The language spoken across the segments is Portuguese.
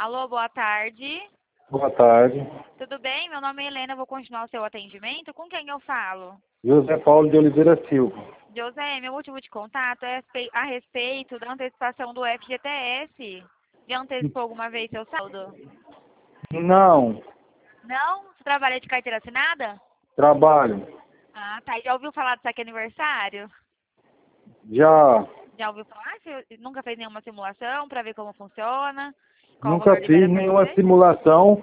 Alô, boa tarde. Boa tarde. Tudo bem? Meu nome é Helena, eu vou continuar o seu atendimento. Com quem eu falo? José Paulo de Oliveira Silva. José, meu último de contato é a respeito da antecipação do FGTS. Já antecipou alguma vez seu saldo? Não, Não? Você trabalha de carteira assinada? trabalho. Ah, tá. Já ouviu falar do saque aniversário? Já Já ouviu falar? Você nunca fez nenhuma simulação para ver como funciona? Qual o nunca valor fiz liberado para nenhuma você? simulação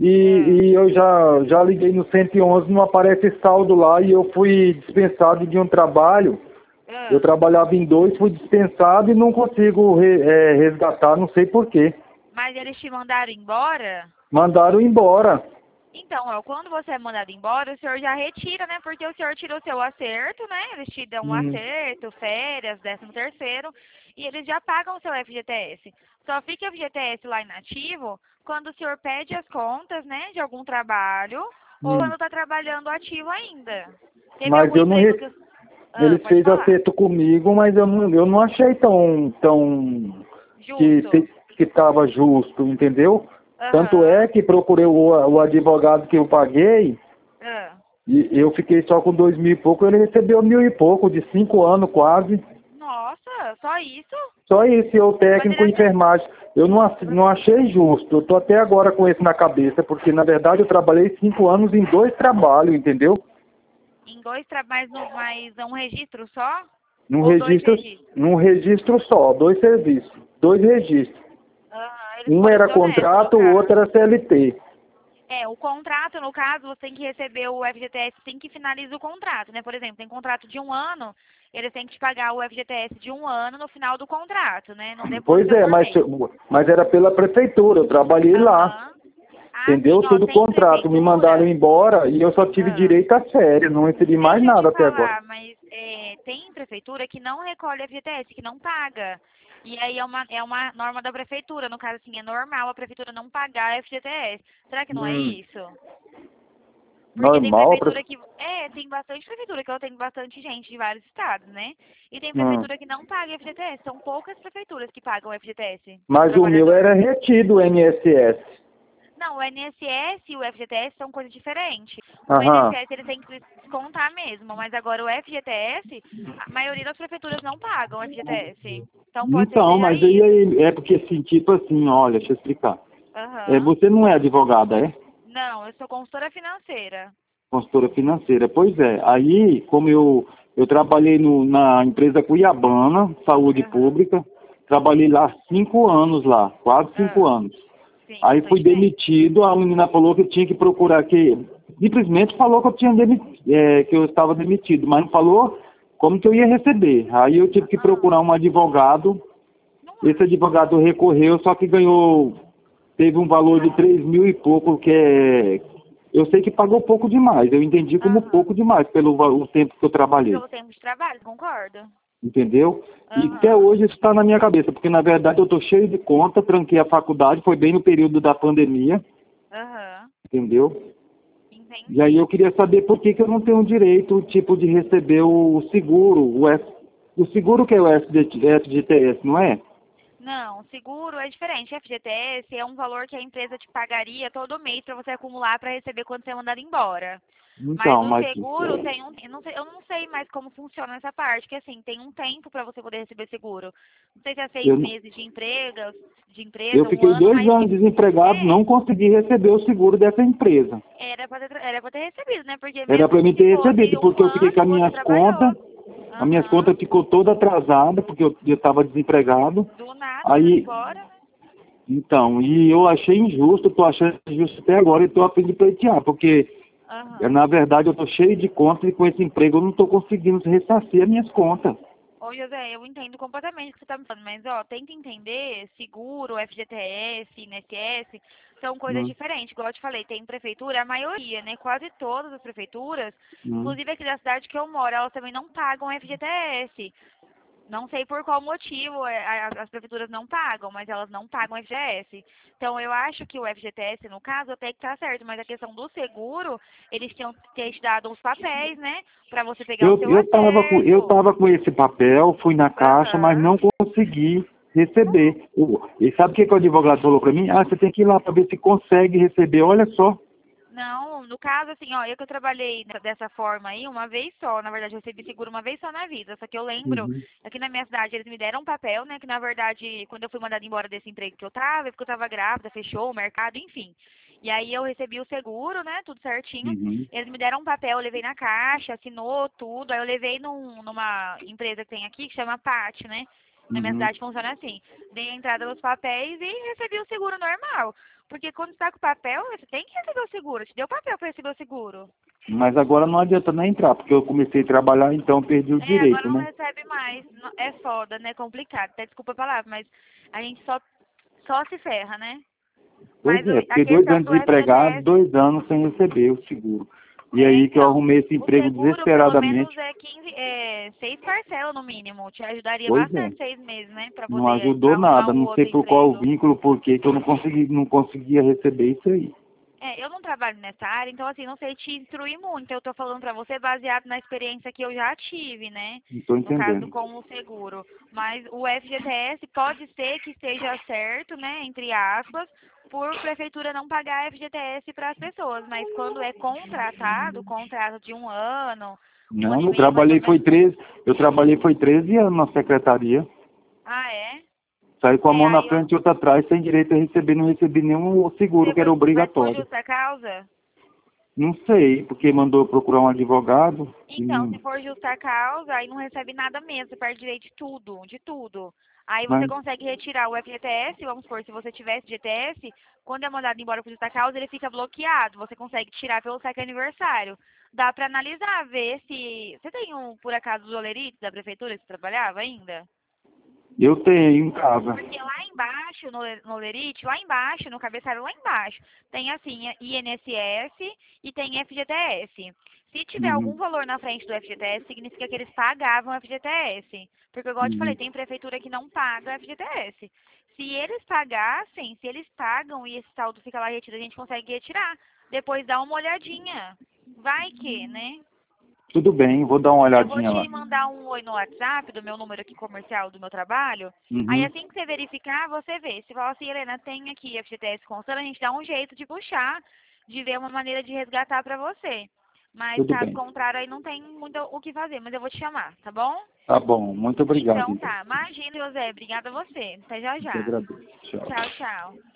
e eu já liguei no 111, não aparece saldo lá e eu fui dispensado de um trabalho. Eu Ah, trabalhava em dois, fui dispensado e não consigo resgatar, não sei por quê. mas eles te mandaram embora? Mandaram embora. Então, ó, quando você é mandado embora, o senhor já retira, né? Porque o senhor tirou seu acerto, né? Eles te dão um Hum. acerto, férias, 13º, e eles já pagam o seu FGTS. Só fica FGTS lá inativo quando o senhor pede as contas, né, de algum trabalho, ou Hum. quando está trabalhando ativo ainda. Teve Mas algum eu não emprego que... Ah, ele pode fez falar. acerto comigo, mas eu não achei tão que Justo. que estava justo, entendeu? Tanto Aham. é que procurei o advogado que eu paguei Ah. e eu fiquei só com 2.000 e pouco, ele recebeu 1.000 e pouco, de 5 anos quase. Nossa, só isso? Só isso, eu Mas ele técnico em até... enfermagem. Eu não achei justo, eu tô até agora com isso na cabeça, porque na verdade eu trabalhei 5 anos em dois trabalhos, entendeu? Em dois trabalhos, mas um registro só? Num Ou dois registro, registros? num registro só, dois serviços, dois registros. Aham, eles Um foram era desonestos, no contrato, o outro caso. era CLT. É, o contrato, no caso, você tem que receber o FGTS, tem que finalizar o contrato, né? Por exemplo, tem contrato de 1 ano, eles têm que te pagar o FGTS de 1 ano no final do contrato, né? Não Pois deposita é, por mês. mas era pela prefeitura, eu trabalhei lá, Aham. Ah, sim, entendeu? ó, Tudo tem contrato, me mandaram prefeitura. embora e eu só tive Ah. direito a férias, não recebi mais Deixa eu te nada até agora. falar, mas tem prefeitura que não recolhe FGTS, que não paga. E aí é uma norma da prefeitura. No caso, assim, é normal a prefeitura não pagar FGTS. Será que não é Hum, isso? Porque tem normal, prefeitura que... tem bastante prefeitura, que eu tenho bastante gente de vários estados, né? E tem hum. prefeitura que não paga FGTS. São poucas prefeituras que pagam FGTS do Mas o meu trabalhador. era retido, o INSS. Não, o INSS e o FGTS são coisas diferentes. O Aham. INSS ele tem que descontar mesmo, mas agora o FGTS, a maioria das prefeituras não pagam o FGTS. Então pode ser que Então, seja mas aí isso. é porque assim, tipo assim, olha, deixa eu explicar. Aham. Você não é advogada, é? Não, eu sou consultora financeira. Consultora financeira. Pois é, aí como eu trabalhei na empresa Cuiabana, saúde Aham. pública, trabalhei lá 5 anos lá, quase cinco Ah, anos. sim, Aí fui bastante tempo. demitido, a menina falou que eu tinha que procurar que. Simplesmente falou que eu tinha que eu estava demitido, mas não falou como que eu ia receber. Aí eu tive que Ah, procurar um advogado, não esse acho. advogado recorreu, só que ganhou, teve um valor de 3.000 e pouco, eu sei que pagou pouco demais, eu entendi como Aham. pouco demais pelo o tempo que eu trabalhei, Pelo tempo de trabalho, concordo. entendeu? E até Aham. hoje isso está na minha cabeça, porque na verdade eu estou cheio de conta, tranquei a faculdade, foi bem no período da pandemia, Aham. entendeu? E aí Entendi. eu queria saber por que eu não tenho direito, tipo, de receber o seguro, o seguro que é o FGTS, não é? Não, seguro é diferente. FGTS é um valor que a empresa te pagaria todo mês para você acumular para receber quando você é mandado embora. Mas Então, o mas seguro tem eu não sei mais como funciona essa parte, que assim, tem um tempo para você poder receber seguro. Não sei se é seis eu, meses de eu empresa, um fiquei ano, dois mas anos desempregado, é, não consegui receber o seguro dessa empresa. era pra ter recebido, né? Porque Era mesmo para mim que ter fosse recebido, um porque eu fiquei com ano, você trabalhou. as minhas Aham. contas ficou toda atrasada, porque eu estava desempregado. Do nada, mandando Aí, embora, né? então, e eu achei injusto, estou achando injusto até agora e estou a fim de pleitear, porque Aham. na verdade eu estou cheio de contas e com esse emprego eu não estou conseguindo ressarcir as minhas contas. Ô, José, eu entendo completamente o que você está me falando, mas, ó, tenta entender, seguro, FGTS, INSS, são coisas Hum, diferentes. Igual eu te falei, tem prefeitura, a maioria, né, quase todas as prefeituras, hum. inclusive aqui da cidade que eu moro, elas também não pagam FGTS. Não sei por qual motivo as prefeituras não pagam, mas elas não pagam FGTS. Então, eu acho que o FGTS, no caso, até que tá certo, mas a questão do seguro, eles tinham que ter te dado os papéis, né, para você pegar o seu Eu acerto. tava com esse papel, fui na caixa, mas Aham. não consegui. receber. E sabe o que o advogado falou para mim? Ah, você tem que ir lá para ver se consegue receber. Olha só. Não, no caso, assim, ó, eu que eu trabalhei dessa forma aí uma vez só, na verdade, eu recebi seguro uma vez só na vida, só que eu lembro, Uhum. aqui na minha cidade, eles me deram um papel, né, que na verdade, quando eu fui mandada embora desse emprego que eu tava, é porque eu tava grávida, fechou o mercado, enfim. E aí eu recebi o seguro, né, tudo certinho, Uhum. eles me deram um papel, eu levei na caixa, assinou tudo, aí eu levei numa empresa que tem aqui, que chama PAT, né, na minha Uhum. cidade funciona assim, dei a entrada nos papéis e recebi o seguro normal. Porque quando você tá com papel, você tem que receber o seguro. Te deu papel para receber o seguro. Mas agora não adianta nem entrar, porque eu comecei a trabalhar, então perdi o É, agora direito, não né? recebe mais. É foda, né? Complicado. Até desculpa a palavra, mas a gente só se ferra, né? Pois Mas é, a porque 2 anos questão do desempregado, FGTS 2 anos sem receber o seguro. E é, aí que eu então, arrumei esse o emprego seguro pelo desesperadamente. menos é 6 parcelas no mínimo. Te ajudaria Pois é, bastante 6 meses, né? Pra não poder ajudou arrumar nada, um não sei outro por qual emprego. vínculo, por que eu não conseguia receber isso aí. É, eu não trabalho nessa área, então assim, não sei te instruir muito. Eu tô falando pra você baseado na experiência que eu já tive, né? Não estou No caso entendendo. com o seguro. Mas o FGTS pode ser que esteja certo, né, entre aspas, por prefeitura não pagar FGTS para as pessoas, mas quando é contratado, contrato de um ano Não, e meio mais ou menos. eu trabalhei foi 13 anos na secretaria. Ah, é? Saí com a É, mão na aí eu. frente e outra atrás, sem direito a receber, não recebi nenhum seguro que era Mas por obrigatório. justa causa? Não sei, porque mandou eu procurar um advogado. Então, se for justa causa, aí não recebe nada mesmo, você perde direito de tudo, de tudo. Aí você Mas, consegue retirar o FGTS, vamos supor, se você tivesse GTS, quando é mandado embora por justa causa, ele fica bloqueado, você consegue tirar pelo saque aniversário. Dá pra analisar, ver se... Você tem, por acaso, o olerite da prefeitura que você trabalhava ainda? eu tenho em casa. Porque lá embaixo, no Lerite, lá embaixo, no cabeçalho, lá embaixo, tem assim, INSS e tem FGTS. Se tiver algum Uhum, valor na frente do FGTS, significa que eles pagavam FGTS. Porque, igual eu te falei, uhum. tem prefeitura que não paga FGTS. Se eles pagassem, se eles pagam e esse saldo fica lá retido, a gente consegue retirar. Depois dá uma olhadinha. Vai que, né? Tudo bem, vou dar uma Eu vou olhadinha lá. te mandar um oi no WhatsApp do meu número aqui comercial do meu trabalho. Aí Uhum, assim que você verificar, você vê. Se falar assim, Helena, tem aqui FGTS constando, a gente dá um jeito de puxar, de ver uma maneira de resgatar pra você. Mas tudo caso bem. contrário, aí não tem muito o que fazer, mas eu vou te chamar, tá bom? Tá bom, muito obrigado, Então então. tá. Imagina, José. Obrigada a você. Até já Eu que já. agradeço. Tchau. Tchau, tchau.